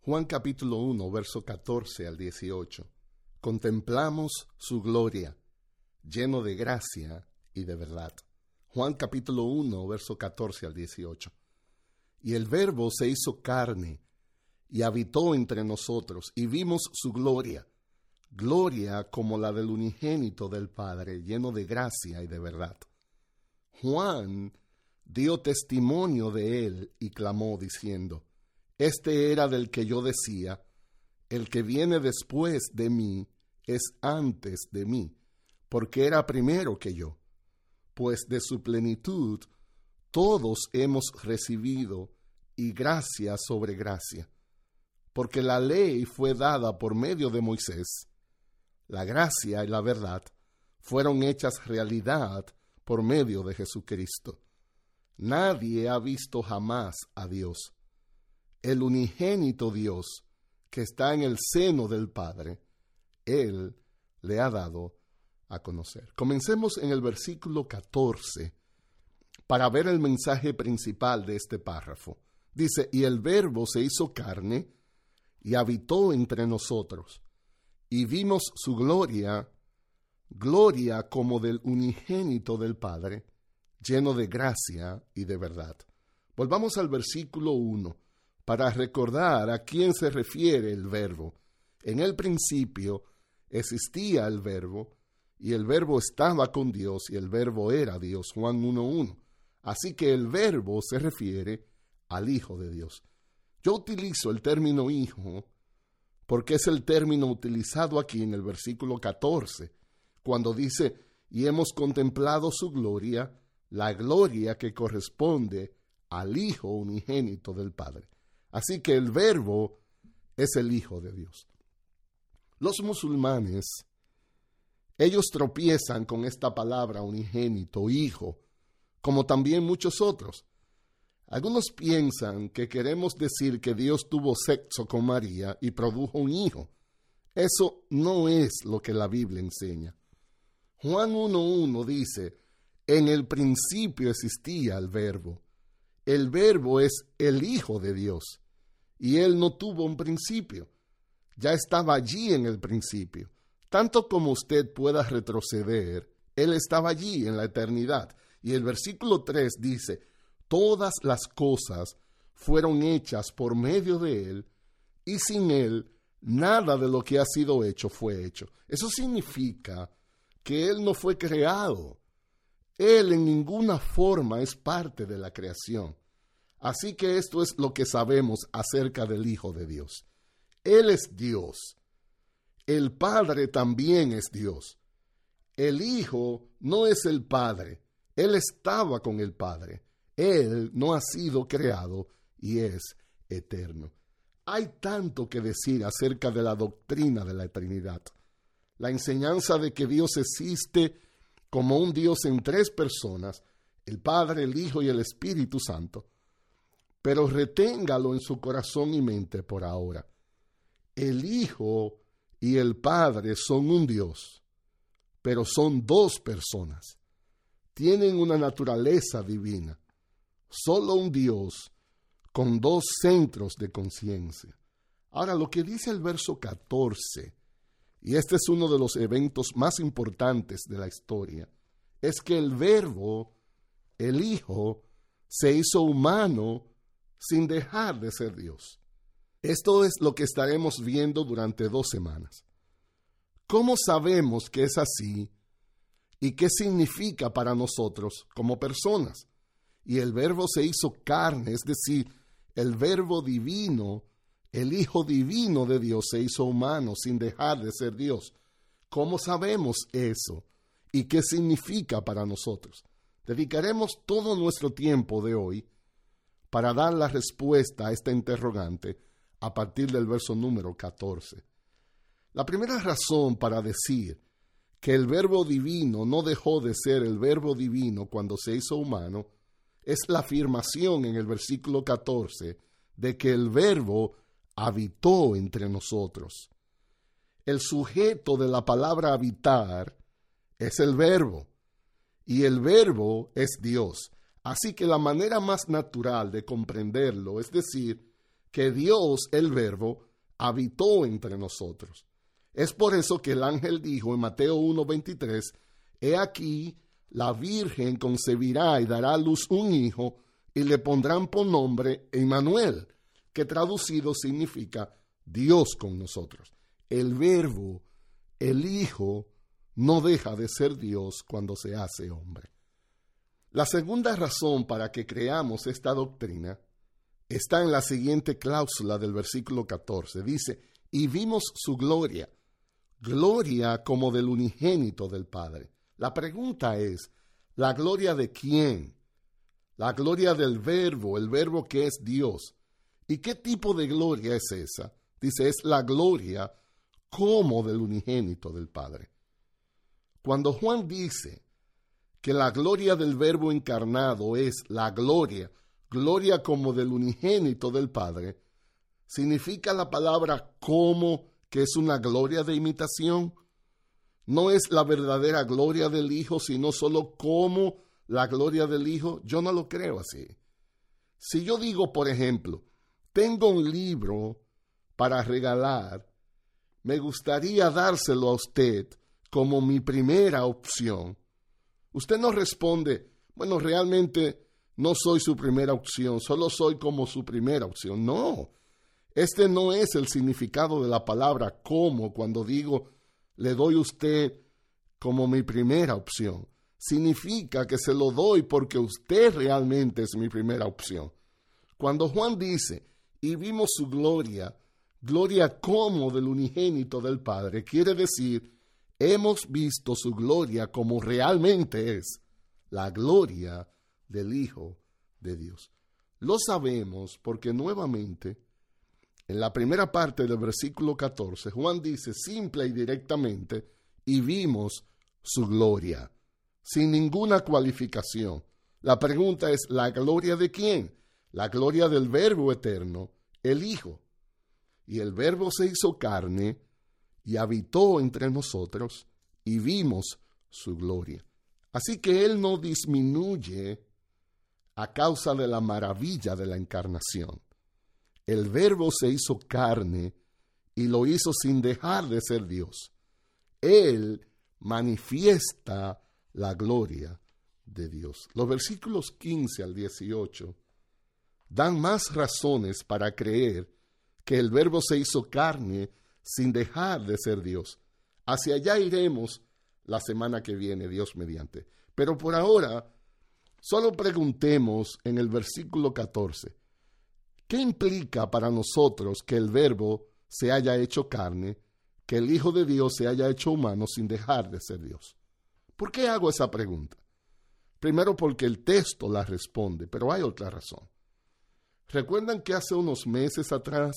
Juan capítulo 1, verso 14 al 18. Contemplamos su gloria, lleno de gracia y de verdad. Juan capítulo 1, verso 14 al 18. Y el Verbo se hizo carne y habitó entre nosotros, y vimos su gloria, gloria como la del unigénito del Padre, lleno de gracia y de verdad. Juan dio testimonio de él y clamó diciendo: Este era del que yo decía, el que viene después de mí es antes de mí, porque era primero que yo. Pues de su plenitud todos hemos recibido, y gracia sobre gracia. Porque la ley fue dada por medio de Moisés, la gracia y la verdad fueron hechas realidad por medio de Jesucristo. Nadie ha visto jamás a Dios. El unigénito Dios, que está en el seno del Padre, Él le ha dado a conocer. Comencemos en el versículo 14 para ver el mensaje principal de este párrafo. Dice: y el Verbo se hizo carne y habitó entre nosotros, y vimos su gloria, gloria como del unigénito del Padre, lleno de gracia y de verdad. Volvamos al versículo 1 para recordar a quién se refiere el Verbo. En el principio existía el Verbo, y el Verbo estaba con Dios, y el Verbo era Dios. Juan 1:1. Así que el Verbo se refiere al Hijo de Dios. Yo utilizo el término hijo porque es el término utilizado aquí en el versículo 14, cuando dice: y hemos contemplado su gloria, la gloria que corresponde al Hijo unigénito del Padre. Así que el Verbo es el Hijo de Dios. Los musulmanes, ellos tropiezan con esta palabra unigénito, hijo, como también muchos otros. Algunos piensan que queremos decir que Dios tuvo sexo con María y produjo un hijo. Eso no es lo que la Biblia enseña. Juan 1:1 dice: en el principio existía el Verbo. El Verbo es el Hijo de Dios, y Él no tuvo un principio. Ya estaba allí en el principio. Tanto como usted pueda retroceder, Él estaba allí en la eternidad. Y el versículo 3 dice: todas las cosas fueron hechas por medio de Él, y sin Él nada de lo que ha sido hecho fue hecho. Eso significa que Él no fue creado. Él en ninguna forma es parte de la creación. Así que esto es lo que sabemos acerca del Hijo de Dios. Él es Dios. El Padre también es Dios. El Hijo no es el Padre. Él estaba con el Padre. Él no ha sido creado y es eterno. Hay tanto que decir acerca de la doctrina de la Trinidad. La enseñanza de que Dios existe como un Dios en tres personas, el Padre, el Hijo y el Espíritu Santo. Pero reténgalo en su corazón y mente por ahora. El Hijo y el Padre son un Dios, pero son dos personas. Tienen una naturaleza divina. Solo un Dios con dos centros de conciencia. Ahora, lo que dice el verso 14, y este es uno de los eventos más importantes de la historia, es que el Verbo, el Hijo, se hizo humano sin dejar de ser Dios. Esto es lo que estaremos viendo durante 2 semanas. ¿Cómo sabemos que es así y qué significa para nosotros como personas? Y el Verbo se hizo carne, es decir, el Verbo divino, el Hijo divino de Dios se hizo humano sin dejar de ser Dios. ¿Cómo sabemos eso? ¿Y qué significa para nosotros? Dedicaremos todo nuestro tiempo de hoy para dar la respuesta a esta interrogante a partir del verso número 14. La primera razón para decir que el Verbo divino no dejó de ser el Verbo divino cuando se hizo humano es la afirmación en el versículo 14 de que el Verbo habitó entre nosotros. El sujeto de la palabra habitar es el Verbo, y el Verbo es Dios. Así que la manera más natural de comprenderlo, es decir, que Dios, el Verbo, habitó entre nosotros. Es por eso que el ángel dijo en Mateo 1:23, he aquí, la Virgen concebirá y dará a luz un hijo, y le pondrán por nombre Emmanuel, que traducido significa Dios con nosotros. El Verbo, el Hijo, no deja de ser Dios cuando se hace hombre. La segunda razón para que creamos esta doctrina está en la siguiente cláusula del versículo 14. Dice, y vimos su gloria, gloria como del unigénito del Padre. La pregunta es, ¿la gloria de quién? La gloria del Verbo, el Verbo que es Dios. ¿Y qué tipo de gloria es esa? Dice, es la gloria como del unigénito del Padre. Cuando Juan dice que la gloria del Verbo encarnado es la gloria como del unigénito del Padre, significa la palabra como que es una gloria de imitación. No es la verdadera gloria del Hijo, sino solo como la gloria del Hijo. Yo no lo creo así. Si yo digo, por ejemplo, tengo un libro para regalar, me gustaría dárselo a usted como mi primera opción. Usted no responde, bueno, realmente no soy su primera opción, solo soy como su primera opción. No, este no es el significado de la palabra como cuando digo, le doy a usted como mi primera opción. Significa que se lo doy porque usted realmente es mi primera opción. Cuando Juan dice, y vimos su gloria, gloria como del unigénito del Padre, quiere decir, hemos visto su gloria como realmente es, la gloria del Hijo de Dios. Lo sabemos porque nuevamente, en la primera parte del versículo 14, Juan dice simple y directamente, y vimos su gloria, sin ninguna cualificación. La pregunta es, ¿la gloria de quién? La gloria del Verbo eterno, el Hijo. Y el Verbo se hizo carne y habitó entre nosotros y vimos su gloria. Así que Él no disminuye a causa de la maravilla de la encarnación. El Verbo se hizo carne y lo hizo sin dejar de ser Dios. Él manifiesta la gloria de Dios. Los versículos 15 al 18 dan más razones para creer que el Verbo se hizo carne sin dejar de ser Dios. Hacia allá iremos la semana que viene, Dios mediante. Pero por ahora, solo preguntemos en el versículo 14, ¿qué implica para nosotros que el Verbo se haya hecho carne, que el Hijo de Dios se haya hecho humano sin dejar de ser Dios? ¿Por qué hago esa pregunta? Primero porque el texto la responde, pero hay otra razón. ¿Recuerdan que hace unos meses atrás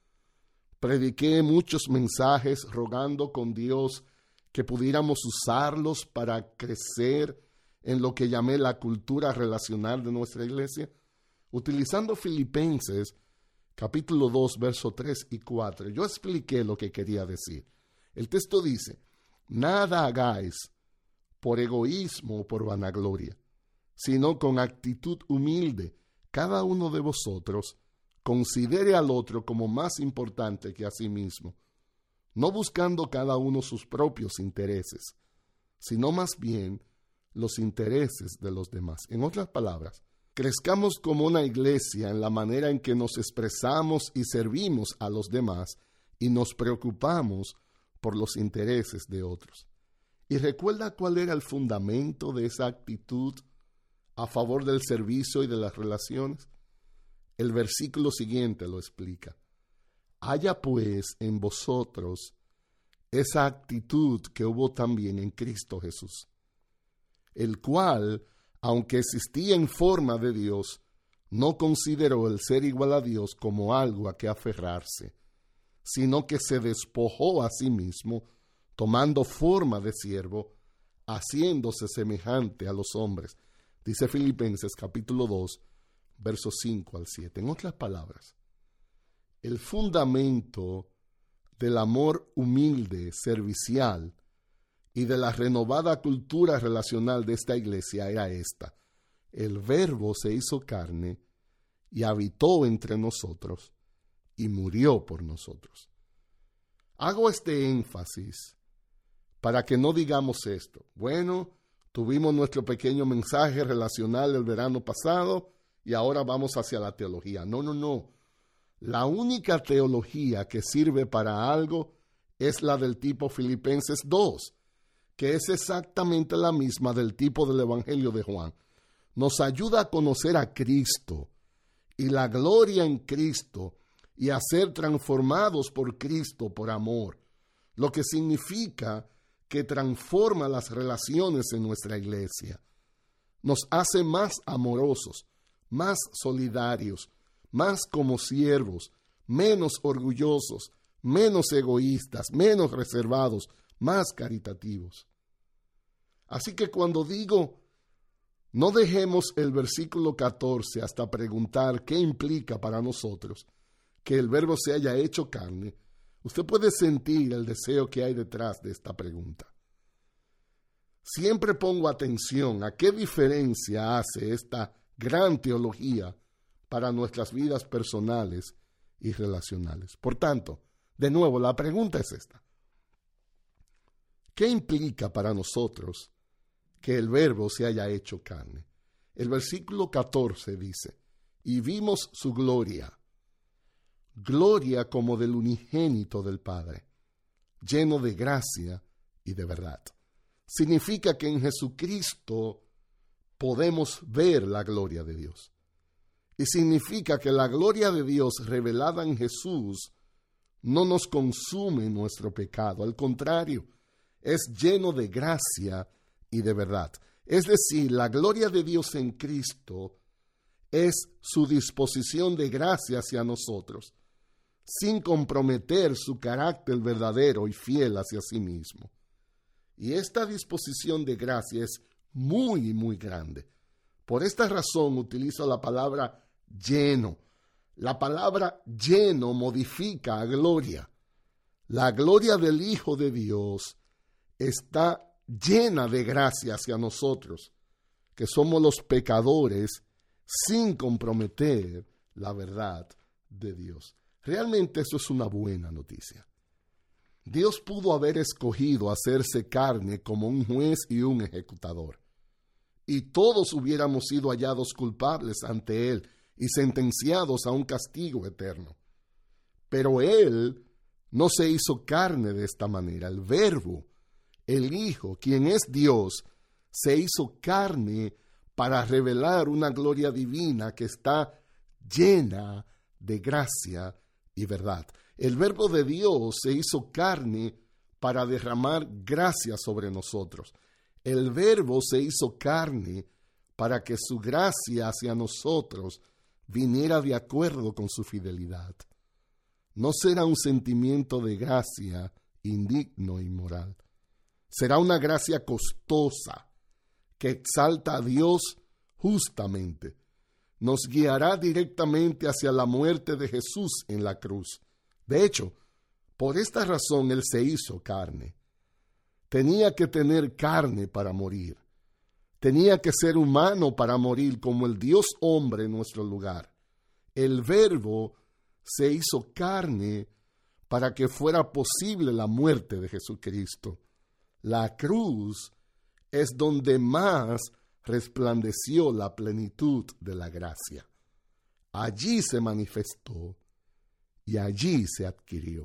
prediqué muchos mensajes rogando con Dios que pudiéramos usarlos para crecer en lo que llamé la cultura relacional de nuestra iglesia? Utilizando Filipenses capítulo 2, versos 3 y 4, yo expliqué lo que quería decir. El texto dice, nada hagáis por egoísmo o por vanagloria, sino con actitud humilde, cada uno de vosotros considere al otro como más importante que a sí mismo, no buscando cada uno sus propios intereses, sino más bien los intereses de los demás. En otras palabras, crezcamos como una iglesia en la manera en que nos expresamos y servimos a los demás y nos preocupamos por los intereses de otros. ¿Y recuerda cuál era el fundamento de esa actitud a favor del servicio y de las relaciones? El versículo siguiente lo explica. Haya pues en vosotros esa actitud que hubo también en Cristo Jesús, el cual, aunque existía en forma de Dios, no consideró el ser igual a Dios como algo a que aferrarse, sino que se despojó a sí mismo, tomando forma de siervo, haciéndose semejante a los hombres. Dice Filipenses capítulo 2, versos 5 al 7. En otras palabras, el fundamento del amor humilde, servicial y de la renovada cultura relacional de esta iglesia era esta. El Verbo se hizo carne y habitó entre nosotros y murió por nosotros. Hago este énfasis para que no digamos esto. Bueno, tuvimos nuestro pequeño mensaje relacional el verano pasado y ahora vamos hacia la teología. No. La única teología que sirve para algo es la del tipo Filipenses 2, que es exactamente la misma del tipo del Evangelio de Juan. Nos ayuda a conocer a Cristo y la gloria en Cristo y a ser transformados por Cristo por amor, lo que significa que transforma las relaciones en nuestra iglesia. Nos hace más amorosos, más solidarios, más como siervos, menos orgullosos, menos egoístas, menos reservados, más caritativos. Así que cuando digo, no dejemos el versículo 14 hasta preguntar qué implica para nosotros que el Verbo se haya hecho carne, usted puede sentir el deseo que hay detrás de esta pregunta. Siempre pongo atención a qué diferencia hace esta gran teología para nuestras vidas personales y relacionales. Por tanto, de nuevo, la pregunta es esta. ¿Qué implica para nosotros que el Verbo se haya hecho carne? El versículo 14 dice, y vimos su gloria, gloria como del unigénito del Padre, lleno de gracia y de verdad. Significa que en Jesucristo podemos ver la gloria de Dios. Y significa que la gloria de Dios revelada en Jesús no nos consume nuestro pecado. Al contrario, es lleno de gracia y de verdad. Es decir, la gloria de Dios en Cristo es su disposición de gracia hacia nosotros, sin comprometer su carácter verdadero y fiel hacia sí mismo. Y esta disposición de gracia es muy, muy grande. Por esta razón utilizo la palabra lleno. La palabra lleno modifica a gloria. La gloria del Hijo de Dios está llena de gracia hacia nosotros, que somos los pecadores, sin comprometer la verdad de Dios. Realmente eso es una buena noticia. Dios pudo haber escogido hacerse carne como un juez y un ejecutador, y todos hubiéramos sido hallados culpables ante Él y sentenciados a un castigo eterno. Pero Él no se hizo carne de esta manera. El Verbo, el Hijo, quien es Dios, se hizo carne para revelar una gloria divina que está llena de gracia y verdad. El Verbo de Dios se hizo carne para derramar gracia sobre nosotros. El Verbo se hizo carne para que su gracia hacia nosotros viniera de acuerdo con su fidelidad. No será un sentimiento de gracia indigno e inmoral. Será una gracia costosa que exalta a Dios justamente. Nos guiará directamente hacia la muerte de Jesús en la cruz. De hecho, por esta razón Él se hizo carne. Tenía que tener carne para morir. Tenía que ser humano para morir como el Dios hombre en nuestro lugar. El Verbo se hizo carne para que fuera posible la muerte de Jesucristo. La cruz es donde más resplandeció la plenitud de la gracia. Allí se manifestó y allí se adquirió.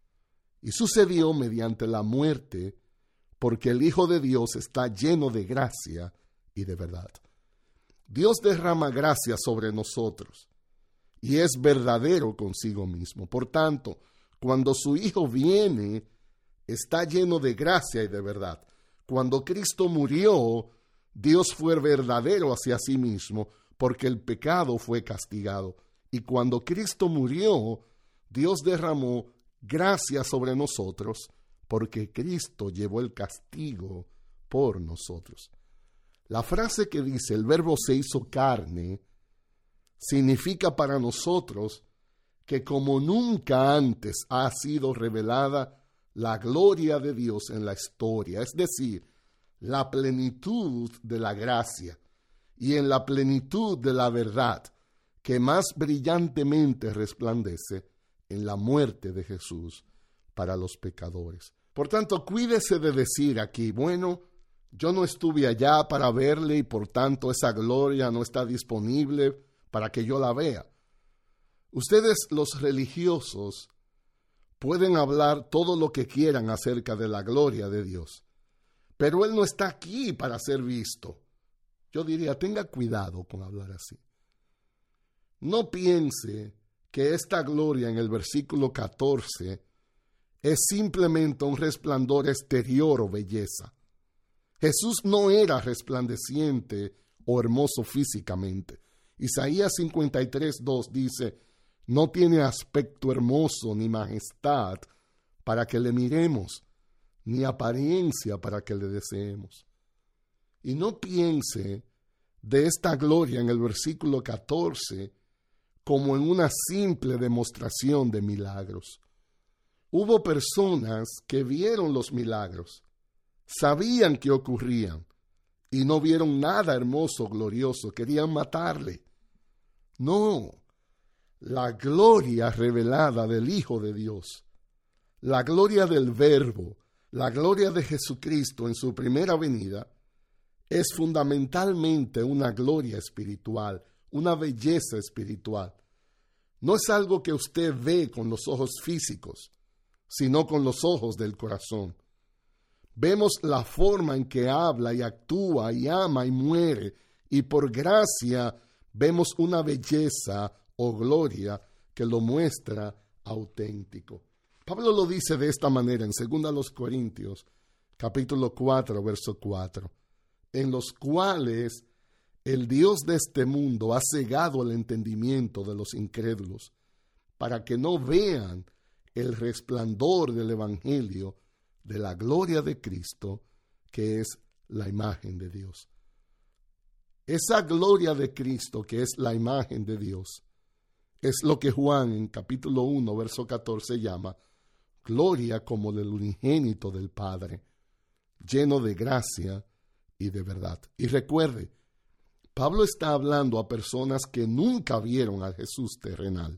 Y sucedió mediante la muerte, porque el Hijo de Dios está lleno de gracia y de verdad. Dios derrama gracia sobre nosotros y es verdadero consigo mismo. Por tanto, cuando su Hijo viene, está lleno de gracia y de verdad. Cuando Cristo murió, Dios fue verdadero hacia sí mismo, porque el pecado fue castigado. Y cuando Cristo murió, Dios derramó gracia sobre nosotros, porque Cristo llevó el castigo por nosotros. La frase que dice, el Verbo se hizo carne, significa para nosotros que como nunca antes ha sido revelada la gloria de Dios en la historia, es decir, la plenitud de la gracia y en la plenitud de la verdad que más brillantemente resplandece, en la muerte de Jesús para los pecadores. Por tanto, cuídese de decir aquí, bueno, yo no estuve allá para verle y por tanto esa gloria no está disponible para que yo la vea. Ustedes, los religiosos, pueden hablar todo lo que quieran acerca de la gloria de Dios, pero Él no está aquí para ser visto. Yo diría, tenga cuidado con hablar así. No piense que esta gloria en el versículo 14 es simplemente un resplandor exterior o belleza. Jesús no era resplandeciente o hermoso físicamente. Isaías 53:2 dice, no tiene aspecto hermoso ni majestad para que le miremos, ni apariencia para que le deseemos. Y no piense de esta gloria en el versículo 14 como en una simple demostración de milagros. Hubo personas que vieron los milagros, sabían que ocurrían y no vieron nada hermoso, glorioso, querían matarle. No, la gloria revelada del Hijo de Dios, la gloria del Verbo, la gloria de Jesucristo en su primera venida, es fundamentalmente una gloria espiritual, una belleza espiritual. No es algo que usted ve con los ojos físicos, sino con los ojos del corazón. Vemos la forma en que habla y actúa y ama y muere, y por gracia vemos una belleza o gloria que lo muestra auténtico. Pablo lo dice de esta manera en 2 Corintios, capítulo 4, verso 4, en los cuales el Dios de este mundo ha cegado el entendimiento de los incrédulos, para que no vean el resplandor del Evangelio de la gloria de Cristo, que es la imagen de Dios. Esa gloria de Cristo, que es la imagen de Dios, es lo que Juan en capítulo 1, verso 14 llama gloria como del unigénito del Padre, lleno de gracia y de verdad. Y recuerde, Pablo está hablando a personas que nunca vieron a Jesús terrenal.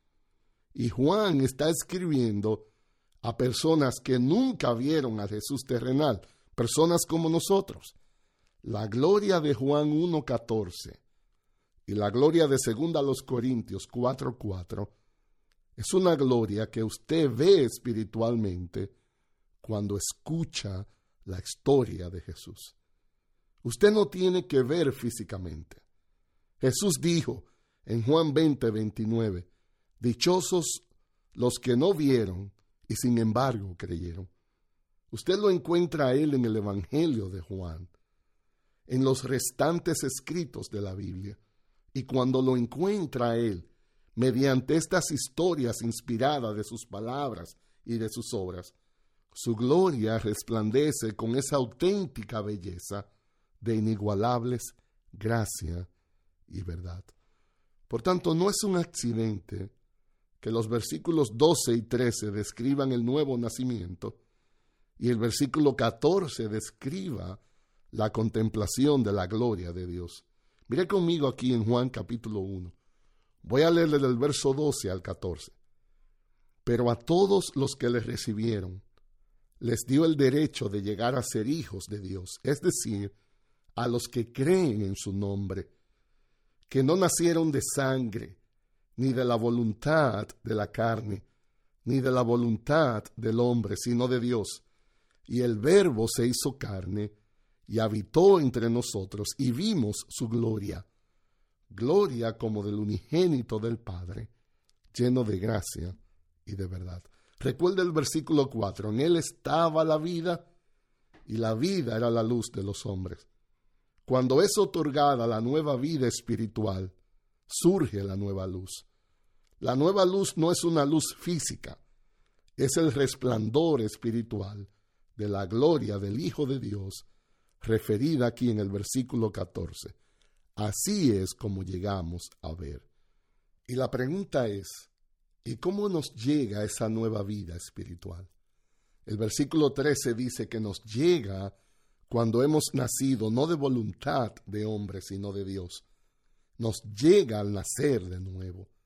Y Juan está escribiendo a personas que nunca vieron a Jesús terrenal, personas como nosotros. La gloria de Juan 1:14 y la gloria de 2 Corintios 4:4 es una gloria que usted ve espiritualmente cuando escucha la historia de Jesús. Usted no tiene que ver físicamente. Jesús dijo en Juan 20:29, dichosos los que no vieron y sin embargo creyeron. Usted lo encuentra a él en el Evangelio de Juan, en los restantes escritos de la Biblia. Y cuando lo encuentra a él, mediante estas historias inspiradas de sus palabras y de sus obras, su gloria resplandece con esa auténtica belleza de inigualables gracia y verdad. Por tanto, no es un accidente que los versículos 12 y 13 describan el nuevo nacimiento y el versículo 14 describa la contemplación de la gloria de Dios. Mire conmigo aquí en Juan capítulo 1. Voy a leerle del verso 12 al 14. Pero a todos los que le recibieron, les dio el derecho de llegar a ser hijos de Dios, es decir, a los que creen en su nombre, que no nacieron de sangre, ni de la voluntad de la carne, ni de la voluntad del hombre, sino de Dios. Y el Verbo se hizo carne y habitó entre nosotros, y vimos su gloria, gloria como del unigénito del Padre, lleno de gracia y de verdad. Recuerda el versículo 4, en él estaba la vida, y la vida era la luz de los hombres. Cuando es otorgada la nueva vida espiritual, surge la nueva luz. La nueva luz no es una luz física, es el resplandor espiritual de la gloria del Hijo de Dios, referida aquí en el versículo 14. Así es como llegamos a ver. Y la pregunta es, ¿y cómo nos llega esa nueva vida espiritual? El versículo 13 dice que nos llega cuando hemos nacido no de voluntad de hombre, sino de Dios. Nos llega al nacer de nuevo,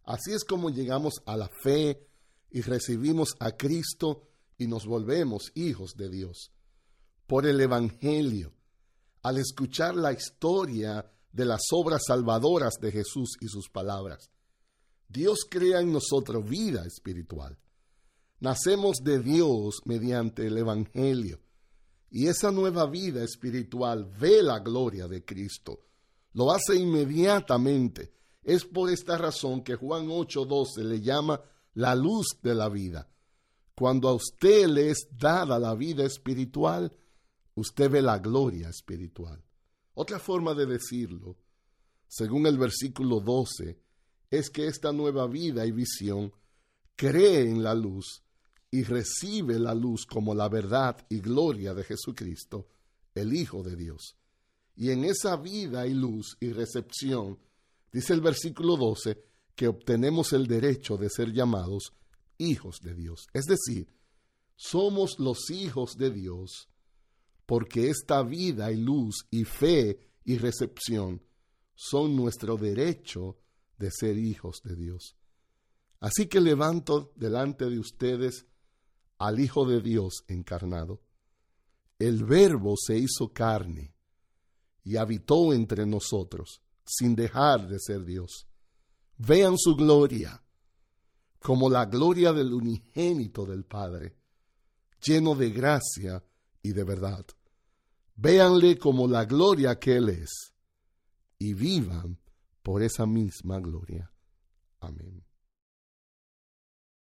Así es como llegamos a la fe y recibimos a Cristo y nos volvemos hijos de Dios. Por el Evangelio, al escuchar la historia de las obras salvadoras de Jesús y sus palabras, Dios crea en nosotros vida espiritual. Nacemos de Dios mediante el Evangelio, y esa nueva vida espiritual ve la gloria de Cristo. Lo hace inmediatamente. Es por esta razón que Juan 8:12 le llama la luz de la vida. Cuando a usted le es dada la vida espiritual, usted ve la gloria espiritual. Otra forma de decirlo, según el versículo 12, es que esta nueva vida y visión cree en la luz y recibe la luz como la verdad y gloria de Jesucristo, el Hijo de Dios. Y en esa vida y luz y recepción, dice el versículo 12, que obtenemos el derecho de ser llamados hijos de Dios. Es decir, somos los hijos de Dios porque esta vida y luz y fe y recepción son nuestro derecho de ser hijos de Dios. Así que levanto delante de ustedes al Hijo de Dios encarnado. El Verbo se hizo carne y habitó entre nosotros, sin dejar de ser Dios. Vean su gloria, como la gloria del unigénito del Padre, lleno de gracia y de verdad. Véanle como la gloria que Él es, y vivan por esa misma gloria. Amén.